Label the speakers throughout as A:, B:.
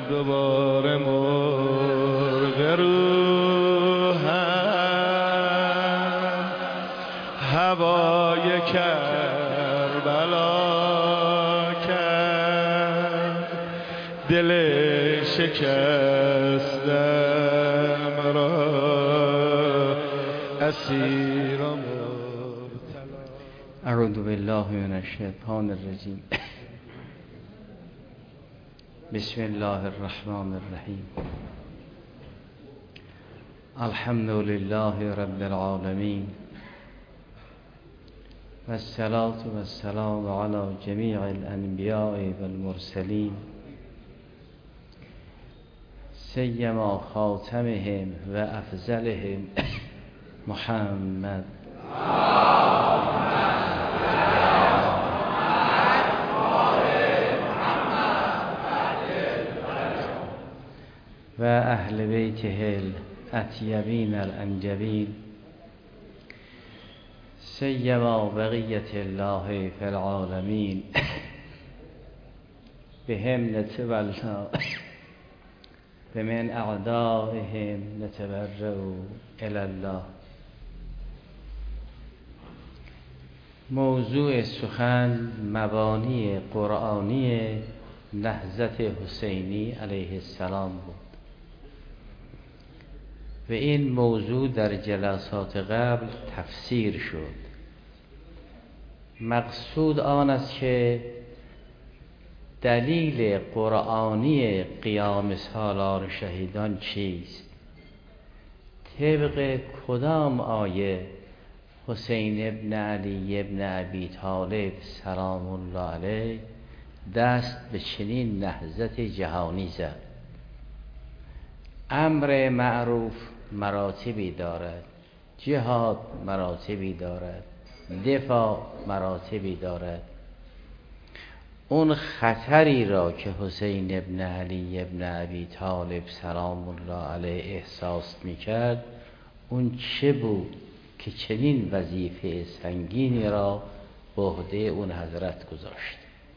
A: دوباره مرغ روحم هوای کربلا کرد، دل شکستم را اسیر و مبتلا.
B: اعوذ بالله من الشیطان الرجیم. بسم الله الرحمن الرحیم. الحمد لله رب العالمین و الصلاة و السلام علی جمیع الانبیاء و المرسلین سیما خاتمهم و افضلهم محمد و اهل بیته الاطیبین الانجبین سیما بقیت الله فی العالمین بهم نتولى بمن اعدائهم نتبرأ الی الله. موضوع سخن مبانی قرآنی نهضت حسینی علیه السلام بود و این موضوع در جلسات قبل تفسیر شد. مقصود آن است که دلیل قرآنی قیام سالار شهیدان چیست، طبق کدام آیه حسین ابن علی ابن ابی طالب سلام الله علیه دست به چنین نهضت جهانی زد. امر معروف مراتبی دارد، جهاد مراتبی دارد، دفاع مراتبی دارد. اون خطری را که حسین ابن علی ابن ابی طالب سلام الله علیه احساس میکرد اون چه بود که چنین وظیفه سنگینی را به عهده اون حضرت گذاشت؟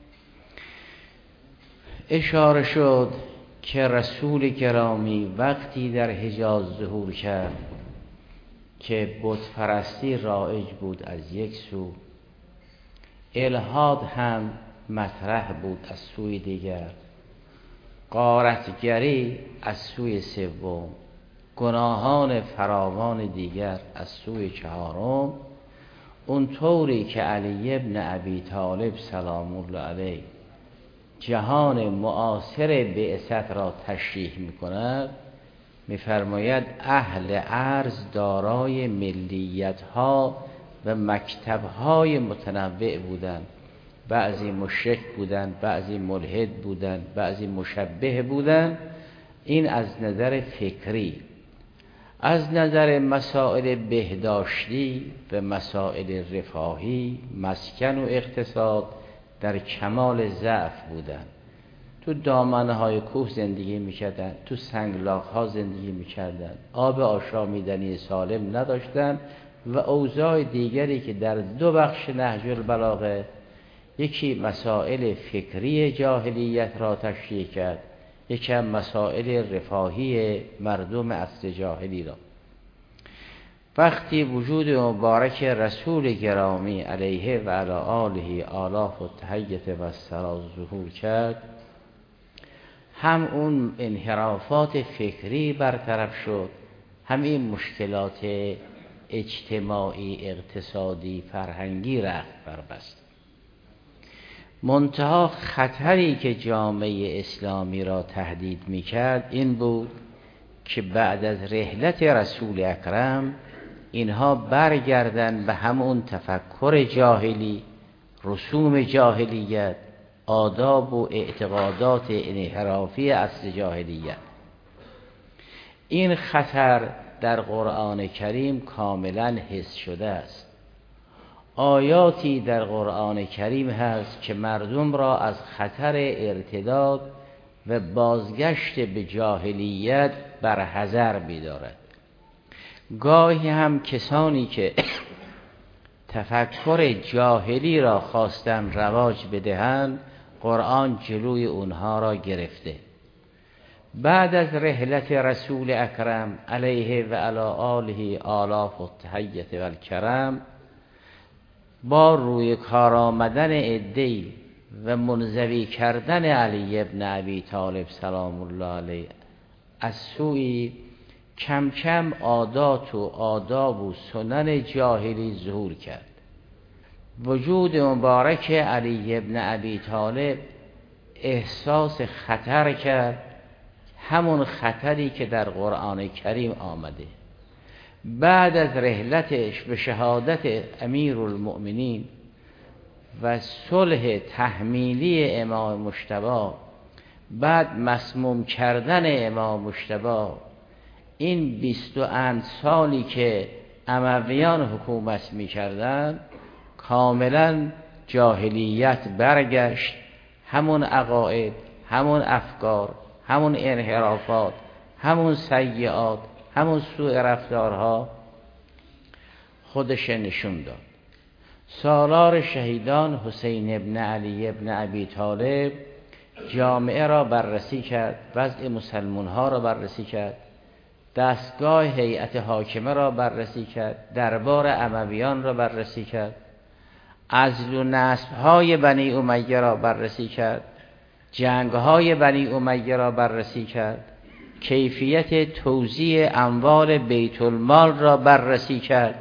B: اشاره شد که رسول گرامی وقتی در حجاز ظهور کرد که بت پرستی رایج بود از یک سو، الحاد هم مطرح بود از سوی دیگر، غارتگری از سوی سوم، گناهان فراوان دیگر از سوی چهارم. اون طوری که علی ابن ابی طالب سلام الله علیه جهان معاصر بعثت را تشریح می‌کند، می‌فرماید اهل ارض دارای ملیت‌ها و مکتب‌های متنوع بودند. بعضی مشرک بودند، بعضی ملحد بودند، بعضی مشبه بودند. این از نظر فکری. از نظر مسائل بهداشتی و مسائل رفاهی، مسکن و اقتصاد در کمال ضعف بودند. تو دامنه‌های کوه زندگی می‌کردند، تو سنگلاخ‌ها زندگی می‌کردند، آب آشامیدنی سالم نداشتند و اوضاع دیگری که در دو بخش نهج البلاغه، یکی مسائل فکری جاهلیت را تشریح کرد، یکی هم مسائل رفاهی مردم عصر جاهلی را. وقتی وجود مبارک رسول گرامی علیه و علی آله آلاف و تحیت و السرا ظهور کرد، هم اون انحرافات فکری برطرف شد، هم این مشکلات اجتماعی، اقتصادی، فرهنگی رخت بربست. منتها خطری که جامعه اسلامی را تهدید می کرد این بود که بعد از رحلت رسول اکرم اینها برگردن به همون تفکر جاهلی، رسوم جاهلیت، آداب و اعتقادات انحرافی عصر جاهلیت. این خطر در قرآن کریم کاملا حس شده است. آیاتی در قرآن کریم هست که مردم را از خطر ارتداد و بازگشت به جاهلیت برحذر می‌دارد. گاهی هم کسانی که تفکر جاهلی را خواستن رواج بدهند، قرآن جلوی اونها را گرفته. بعد از رحلت رسول اکرم علیه و علی آله آلاف التحیت و الکرم، با روی کار آمدن عده‌ای و منزوی کردن علی ابن ابی طالب سلام الله علیه از سوی کم کم عادات و آداب و سنن جاهلی ظهور کرد. وجود مبارک علی ابن ابی طالب احساس خطر کرد، همون خطری که در قرآن کریم آمده. بعد از رحلتش به شهادت امیرالمؤمنین و صلح تحمیلی امام مجتبی، بعد مسموم کردن امام مجتبی، این 22 سالی که امویان حکومت می کردن کاملا جاهلیت برگشت. همون عقاید، همون افکار، همون انحرافات، همون سیئات، همون سوء رفتارها خودش نشون داد. سالار شهیدان حسین ابن علی ابن ابی طالب جامعه را بررسی کرد، وضع مسلمان ها را بررسی کرد، دستگاه هیئت حاکمه را بررسی کرد، دربار امویان را بررسی کرد، عزل و نصب های بنی امیه را بررسی کرد، جنگ های بنی امیه را بررسی کرد، کیفیت توزیع اموال بیت المال را بررسی کرد،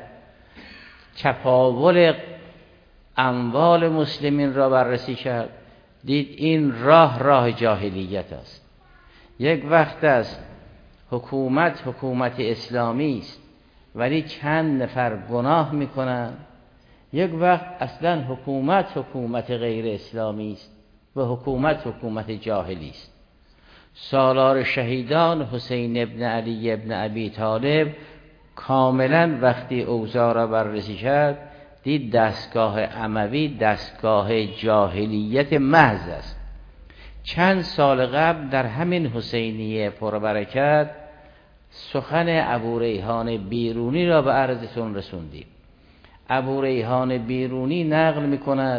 B: چپاول اموال مسلمین را بررسی کرد. دید این راه جاهلیت است. یک وقت است حکومت اسلامی است ولی چند نفر گناه میکنن، یک وقت اصلا حکومت غیر اسلامی است و حکومت جاهلی است. سالار شهیدان حسین ابن علی ابن ابی طالب کاملا وقتی اوضاع را بررسی کرد، دید دستگاه اموی دستگاه جاهلیت محض است. چند سال قبل در همین حسینیه پربرکت سخن ابو ریحان بیرونی را به عرضتون رسوندیم. ابو ریحان بیرونی نقل می‌کند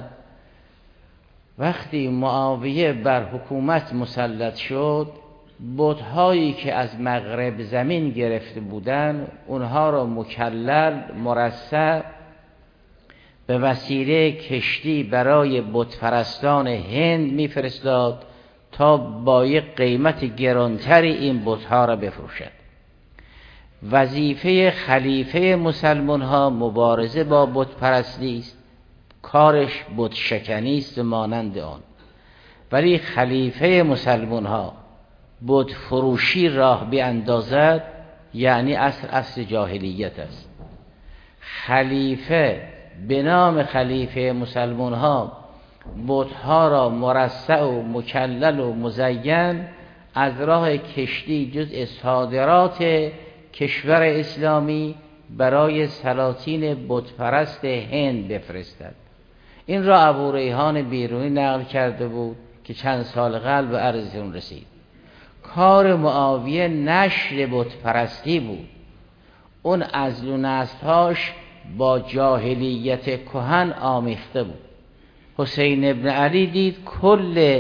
B: وقتی معاویه بر حکومت مسلط شد، بت‌هایی که از مغرب زمین گرفته بودند اونها را مکلل مرصع به وسیله کشتی برای بت‌پرستان هند می‌فرستاد تا با یک قیمت گرانتری این بت‌ها را بفروشد. وظیفه خلیفه مسلمان ها مبارزه با بت پرستی است، کارش بت شکنی است مانند آن. ولی خلیفه مسلمان ها بت فروشی راه بیاندازد، یعنی اصل جاهلیت است. خلیفه به نام خلیفه مسلمان ها بت ها را مرصع و مکلل و مزین از راه کشتی جزء صادرات کشور اسلامی برای سلاطین بت پرست هند بفرستد. این را ابو ریحان بیرونی نقل کرده بود که چند سال قبل به عرضتون رسید. کار معاویه نشر بت پرستی بود. اون عزل و نصب‌هاش با جاهلیت کهن آمیخته بود. حسین ابن علی دید کل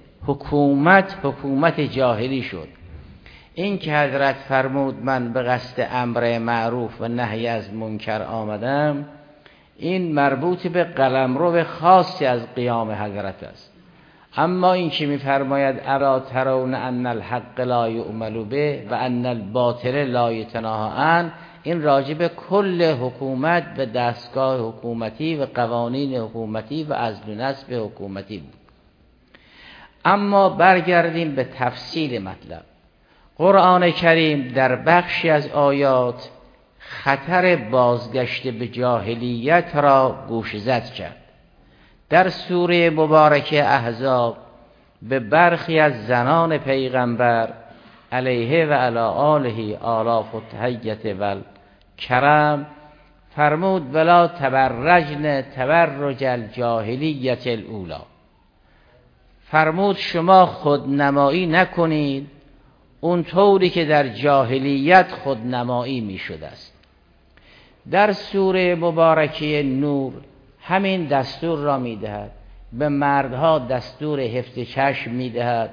B: حکومت جاهلی شد. این که حضرت فرمود من به قصد امر معروف و نهی از منکر آمدم، این مربوط به قلمرو خاصی از قیام حضرت است. اما این که می‌فرماید الا ترون ان الحق لا یعمل به و ان الباطل لا یتناهی عنه، این راجع به کل حکومت و دستگاه حکومتی و قوانین حکومتی و عزل و نصب حکومتی بود. اما برگردیم به تفصیل مطلب. قرآن کریم در بخشی از آیات خطر بازگشت به جاهلیت را گوشزد کرد. در سوره مبارکه احزاب به برخی از زنان پیغمبر علیه و علی آله آلاف التحیت و الکرم فرمود ولا تبرجن تبرج الجاهلیت الاولی. فرمود شما خودنمایی نکنید اون طوری که در جاهلیت خودنمایی می شده است. در سوره مبارکه نور همین دستور را می دهد. به مردها دستور حفظ چشم می دهد،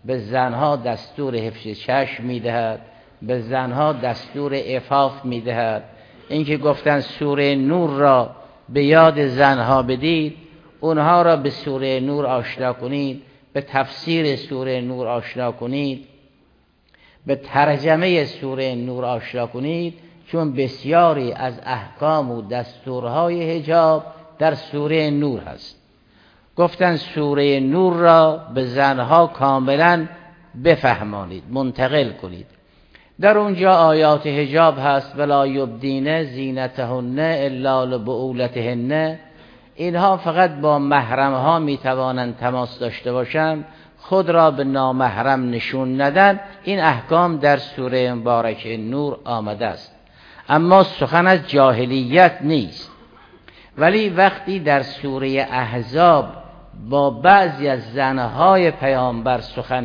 B: به زنها دستور حفظ چشم میدهد، به زنها دستور عفاف میدهد. اینکه گفتن سوره نور را به یاد زنها بدید، اونها را به سوره نور آشنا کنید، به تفسیر سوره نور آشنا کنید، به ترجمه سوره نور آشنا کنید، چون بسیاری از احکام و دستورهای حجاب در سوره نور هست. گفتن سوره نور را به زنها کاملا بفهمانید، منتقل کنید. در اونجا آیات حجاب هست، ولا یبدین زینتهن الا لبعولتهن. اینها فقط با محرم ها میتوانند تماس داشته باشند، خود را به نامحرم نشون ندن. این احکام در سوره مبارک نور آمده است، اما سخن از جاهلیت نیست. ولی وقتی در سوره احزاب با بعضی از زنهای پیامبر سخن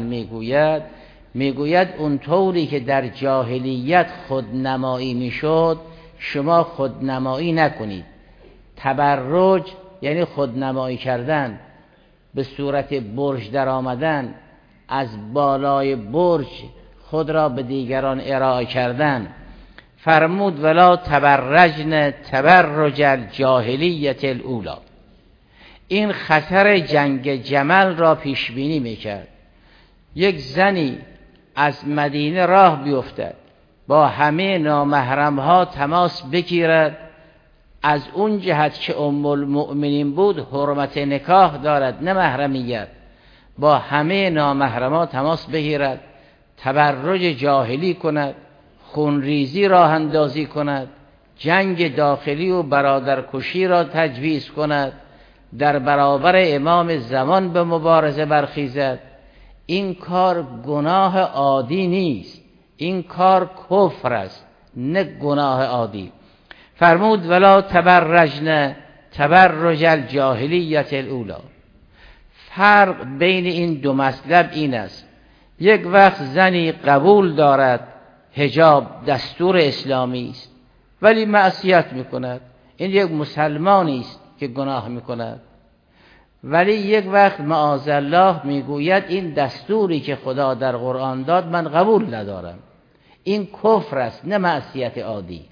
B: میگوید اونطوری که در جاهلیت خودنمایی میشد شما خودنمایی نکنید. تبرج یعنی خودنمایی کردن، به صورت برج در آمدن، از بالای برج خود را به دیگران ارائه کردن. فرمود ولا تبرجن تبرج الجاهلیت الاولی. این خطر جنگ جمل را پیش بینی میکرد. یک زنی از مدینه راه بیفتد، با همه نامحرم ها تماس بگیرد، از اون جهت که ام المؤمنین بود حرمت نکاح دارد نه محرمیت، با همه نامحرم ها تماس بگیرد، تبرج جاهلی کند، خونریزی راه اندازی کند، جنگ داخلی و برادرکشی را تجویز کند، در برابر امام زمان به مبارزه برخیزد. این کار گناه عادی نیست، این کار کفر است نه گناه عادی. فرمود ولا تبرجن تبرج الجاهلیت الاولی. فرق بین این دو مطلب این است: یک وقت زنی قبول دارد حجاب دستور اسلامی است ولی معصیت میکند، این یک مسلمانی است که گناه میکند. ولی یک وقت معاذالله میگوید این دستوری که خدا در قرآن داد من قبول ندارم، این کفر است نه معصیت عادی.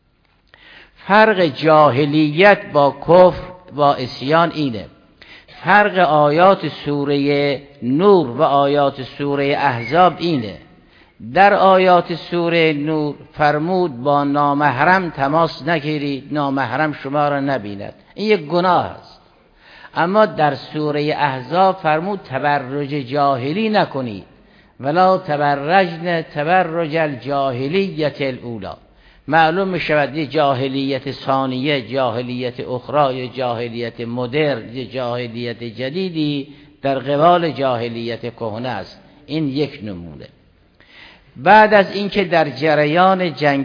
B: فرق جاهلیت با کفر با عصیان اینه. فرق آیات سوره نور و آیات سوره احزاب اینه. در آیات سوره نور فرمود با نامحرم تماس نگیرید، نامحرم شما را نبیند، این یک گناه است. اما در سوره احزاب فرمود تبرج جاهلی نکنید، ولا تبرجن تبرج الجاهلیت الاولی. معلوم می شود یه جاهلیت ثانیه، جاهلیت اخرى، یا جاهلیت مدرن، یا جاهلیت جدیدی در قبال جاهلیت کهنه است. این یک نمونه. بعد از اینکه در جریان جنگ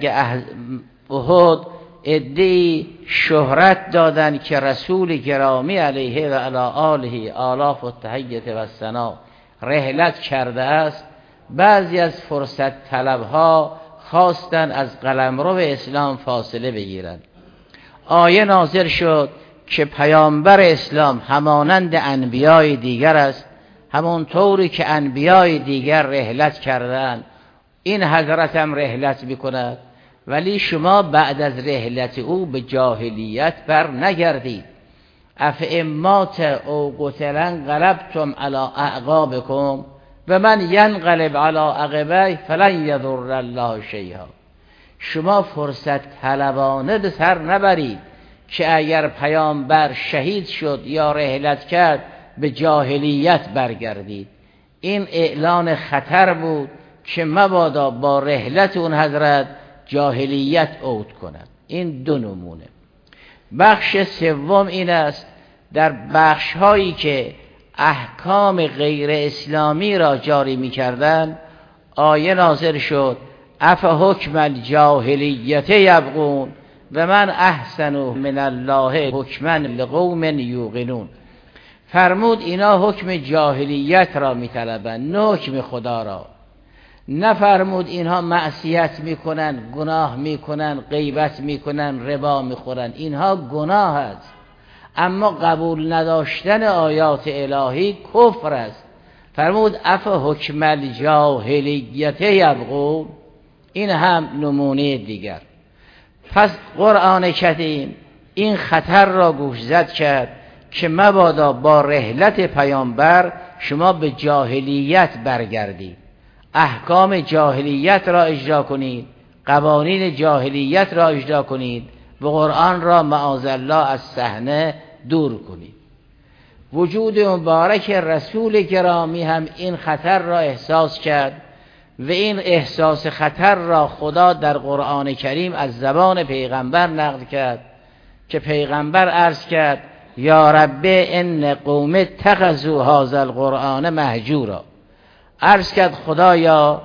B: احد عده‌ای شهرت دادند که رسول گرامی علیه و علی آله آلاف و تحیت و ثنا رحلت کرده است، بعضی از فرصت طلبها خواستند از قلمرو اسلام فاصله بگیرند. آیه نازل شد که پیامبر اسلام همانند انبیای دیگر است، همونطوری که انبیای دیگر رحلت کردند این حضرت هم رحلت میکند، ولی شما بعد از رحلت او به جاهلیت بر نگردید. افئمات او قتلن قلبتم علی اعقابکم و من ینقلب علی عقبیه فلن یضر الله شیئا. شما فرصت طلبانه به سر نبرید که اگر پیامبر شهید شد یا رحلت کرد به جاهلیت برگردید. این اعلان خطر بود که مبادا با رحلت اون حضرت جاهلیت عود کند. این دو نمونه. بخش سوم این است: در بخش هایی که احکام غیر اسلامی را جاری می کردن آیه نازل شد اف حکم الجاهلیت یبغون و من احسن من الله حکما لقوم یوقنون. فرمود اینا حکم جاهلیت را می طلبند نه حکم خدا را. نفرمود اینها معصیت میکنن، گناه میکنن، غیبت میکنن، ربا میخورن، اینها گناه است، اما قبول نداشتن آیات الهی کفر است. فرمود اف حکم الجاهلیت یبغون، این هم نمونه دیگر. پس قرآن کریم این خطر را گوشزد کرد که مبادا با رحلت پیامبر شما به جاهلیت برگردید، احکام جاهلیت را اجرا کنید، قوانین جاهلیت را اجرا کنید و قرآن را معاذالله از صحنه دور کنید. وجود مبارک رسول گرامی هم این خطر را احساس کرد و این احساس خطر را خدا در قرآن کریم از زبان پیغمبر نقل کرد که پیغمبر عرض کرد یا رب ان قوم اتخذوا هذا القرآن مهجورا. عرض کرد خدایا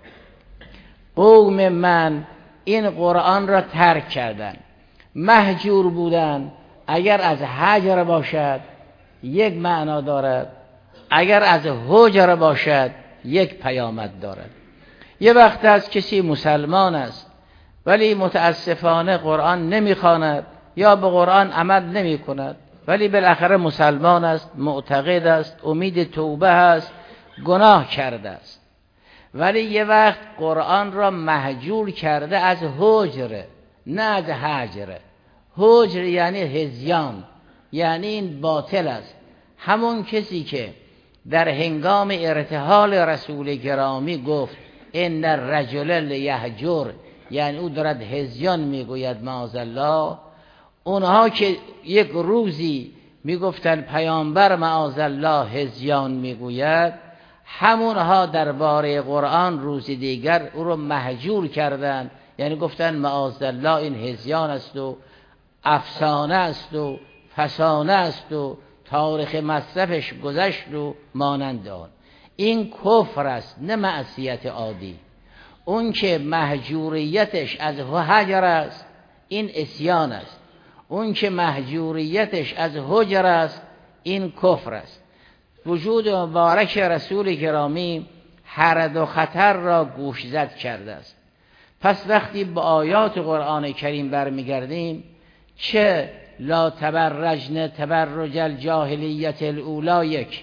B: قوم من این قرآن را ترک کردن. مهجور بودن اگر از هجر باشد یک معنا دارد، اگر از هجر باشد یک پیامد دارد. یه وقت از کسی مسلمان است ولی متاسفانه قرآن نمیخواند یا به قرآن عمل نمی کند، ولی بالاخره مسلمان است، معتقد است، امید توبه است، گناه کرده است، ولی یه وقت قرآن را مهجور کرده از هجر نه از هجر. هجر یعنی هذیان، یعنی این باطل است. همون کسی که در هنگام ارتحال رسول گرامی گفت ان الرجل لیهجر، یعنی او دارد هذیان میگوید معاذالله، اونها که یک روزی میگفتن پیامبر معاذالله هذیان میگوید، همونها درباره قرآن روزی دیگر او رو مهجور کردند، یعنی گفتن معاذالله این هذیان است و افسانه است و فسانه است و تاریخ مصرفش گذشت و مانند آن. این کفر است نه معصیت عادی. اون که مهجوریتش از هجر است این عصیان است، اون که مهجوریتش از هجر است این کفر است. وجود مبارک رسول گرامی هر دو خطر را گوشزد کرده است. پس وقتی به آیات قرآن کریم برمیگردیم، چه لا تبرجن تبرج الجاهلیت الاولی یک،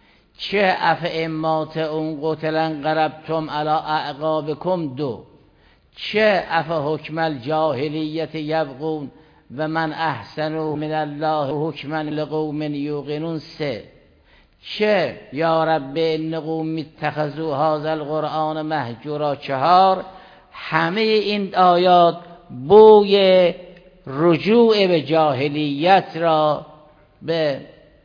B: چه اف امات اون قتلن قربتم علی اعقابکم دو، چه اف حکم الجاهلیت یبغون و من احسن من الله حکما لقوم یوقنون سه، چه یا رب ان قوم اتخذوا هذا القرآن مهجورا چهار. همه این آیات بوی رجوع به جاهلیت را به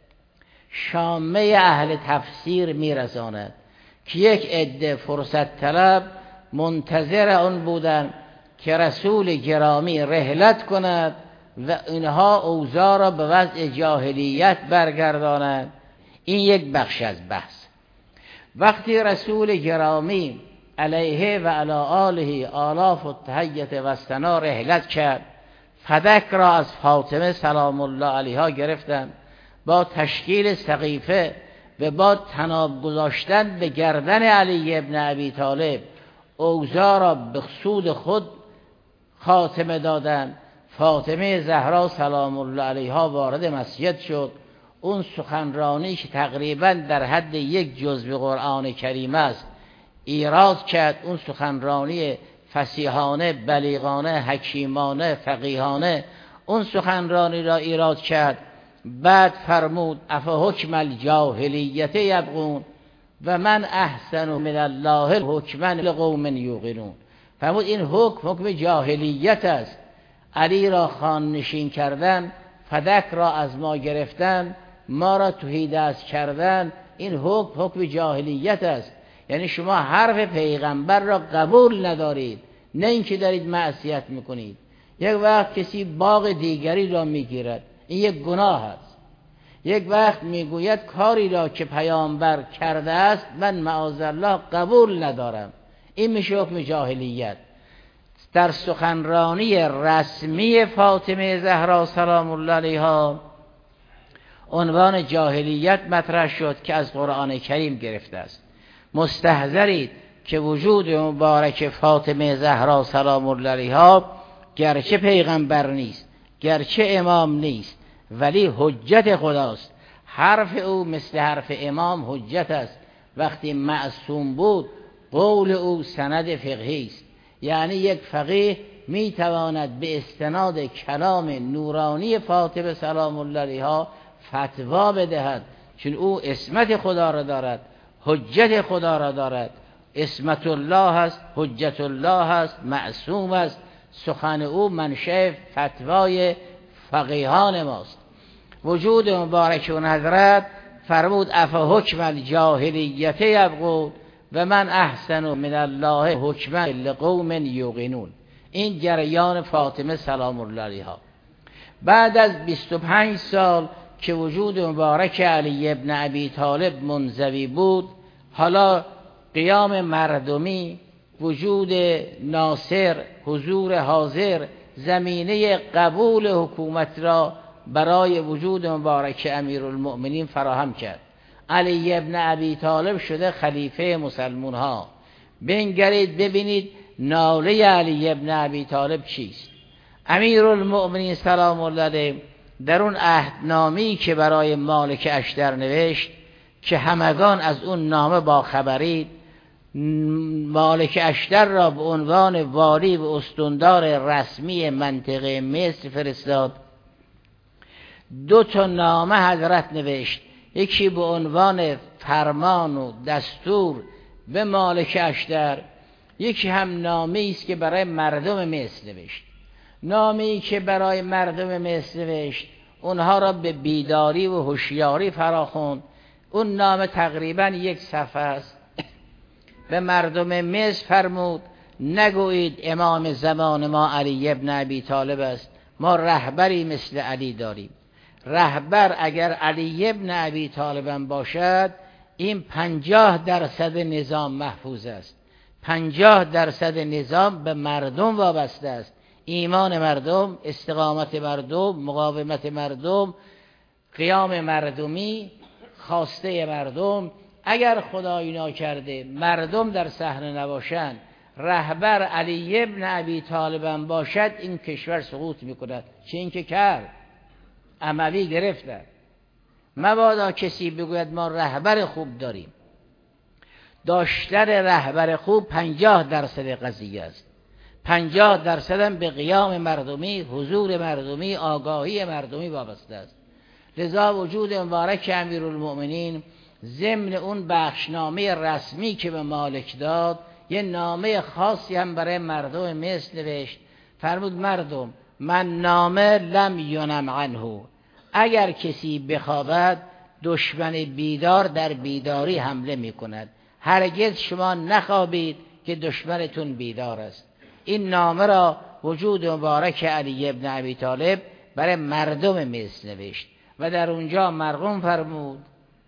B: شامه اهل تفسیر میرساند که یک عده فرصت طلب منتظر آن بودند که رسول گرامی رحلت کند و اینها اوضاع را به وضع جاهلیت برگردانند. این یک بخش از بحث. وقتی رسول گرامی علیه و علی آله آلاف و تحیت و ثنا رحلت کرد، فدک را از فاطمه سلام الله علیها گرفتند، با تشکیل سقیفه و با تناب گذاشتن به گردن علی ابن ابی طالب اوضاع را به سود خود خاتمه دادند. فاطمه زهرا سلام الله علیها وارد مسجد شد. اون سخنرانی که تقریبا در حد یک جزء قرآن کریم است ایراد کرد. اون سخنرانی فصیحانه، بلیغانه، حکیمانه، فقیهانه اون سخنرانی را ایراد کرد. بعد فرمود اف حکم الجاهلیت یبغون و من احسن من الله حکما لقوم یوقنون. فرمود این حکم جاهلیت است. علی را خان نشین کردن، فدک را از ما گرفتن، ما را تهیدست کردن، این حکم جاهلیت است. یعنی شما حرف پیغمبر را قبول ندارید، نه اینکه دارید معصیت میکنید. یک وقت کسی باغ دیگری را میگیرد، این یک گناه است. یک وقت میگوید کاری را که پیامبر کرده است من معاذالله قبول ندارم، این میشه حکم جاهلیت. در سخنرانی رسمی فاطمه زهرا سلام الله علیها عنوان جاهلیت مطرح شد که از قرآن کریم گرفته است. مستحضرید که وجود مبارک فاطمه زهرا سلام الله علیها گرچه پیغمبر نیست، گرچه امام نیست، ولی حجت خداست. حرف او مثل حرف امام حجت است وقتی معصوم بود قول او سند فقهی است. یعنی یک فقیه می تواند به استناد کلام نورانی فاطمه سلام الله علیها فتوا بدهد، چون او عصمت خدا را دارد، حجت خدا را دارد، عصمت الله است، حجت الله است، معصوم است. سخن او منشأ فتوای فقیهان ماست. وجود مبارک اون حضرت فرمود افحکم الجاهلیت یبغون و من احسن من الله حکما لقوم یوقنون. این جریان فاطمه سلام الله علیها. بعد از 25 سال که وجود مبارک علی ابن ابی طالب منزوی بود، حالا قیام مردمی، وجود ناصر، حضور حاضر، زمینه قبول حکومت را برای وجود مبارک امیرالمؤمنین فراهم کرد. علی ابن ابی طالب شده خلیفه مسلمان ها. بنگرید ببینید ناله علی ابن ابی طالب چیست. امیرالمؤمنین سلام الله علیه در اون عهدنامه‌ای که برای مالک اشتر نوشت که همگان از اون نامه با خبرید، مالک اشتر را به عنوان والی و استاندار رسمی منطقه مصر فرستاد. 2 نامه حضرت نوشت، یکی به عنوان فرمان و دستور به مالک اشتر، یکی هم نامه‌ای است که برای مردم مصر نوشت. نامه‌ای که برای مردم مصر نوشت اونها را به بیداری و هوشیاری فراخواند. اون نامه تقریباً 1 صفحه است. به مردم مصر فرمود نگویید امام زمان ما علی ابن ابی طالب است، ما رهبری مثل علی داریم. رهبر اگر علی ابن ابی طالب باشد، این 50% نظام محفوظ است. 50% نظام به مردم وابسته است. ایمان مردم، استقامت مردم، مقاومت مردم، قیام مردمی، خواسته مردم. اگر خدایی ناکرده مردم در صحنه نباشند، رهبر علی ابن ابی طالب باشد، این کشور سقوط میکند. چه این که کرد، اموی گرفتن. مبادا کسی بگوید ما رهبر خوب داریم. داشتن رهبر خوب 50% قضیه است. 50% هم به قیام مردمی، حضور مردمی، آگاهی مردمی وابسته است. لذا وجود مبارک امیرالمؤمنین ضمن اون بخشنامه رسمی که به مالک داد، یه نامه خاصی هم برای مردم مصر نوشت. فرمود مردم، من نامه لم ینم عنه، اگر کسی بخوابد دشمن بیدار در بیداری حمله میکند. هرگز شما نخوابید که دشمنتون بیدار است. این نامه را وجود مبارک علی ابن ابی طالب برای مردم مصر نوشت و در اونجا مرقوم فرمود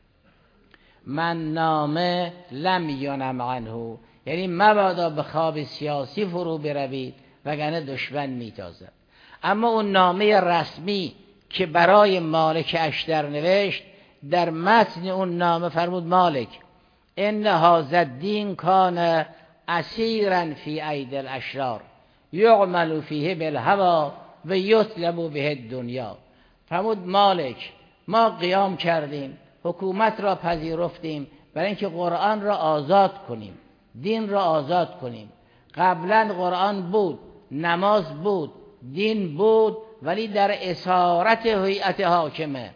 B: من نامه لم ینم عنه، یعنی مبادا به خواب سیاسی فرو بروید وگرنه دشمن میتازد. اما اون نامه رسمی که برای مالک اشتر نوشت، در متن اون نامه فرمود مالک ان هذا الدین کان اسیرا فی اید الاشرار یعمل فیه بالهوی و یطلب به الدنیا. فرمود مالک، ما قیام کردیم، حکومت را پذیرفتیم برای اینکه قرآن را آزاد کنیم، دین را آزاد کنیم. قبلا قرآن بود، نماز بود، دین بود، ولی در اسارت هیئت حاکمه.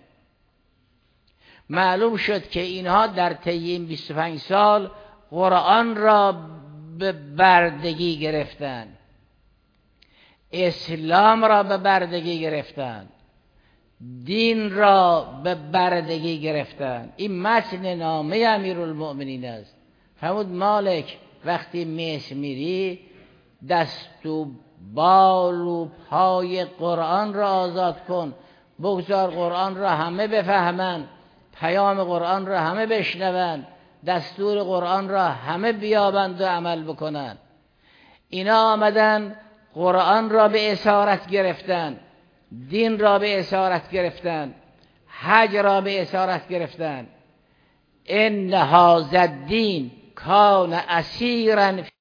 B: معلوم شد که اینها در طی این 25 سال قرآن را به بردگی گرفتن، اسلام را به بردگی گرفتن، دین را به بردگی گرفتن. این متن نامه امیرالمؤمنین است. فرمود مالک وقتی مصر میری، دست و بال و پای قرآن را آزاد کن، بگذار قرآن را همه بفهمن، پیام قرآن را همه بشنون، دستور قرآن را همه بیابند و عمل بکنند. اینا آمدن قرآن را به اسارت گرفتن، دین را به اسارت گرفتن، حج را به اسارت گرفتن. ان هذا الدین کان اسیرا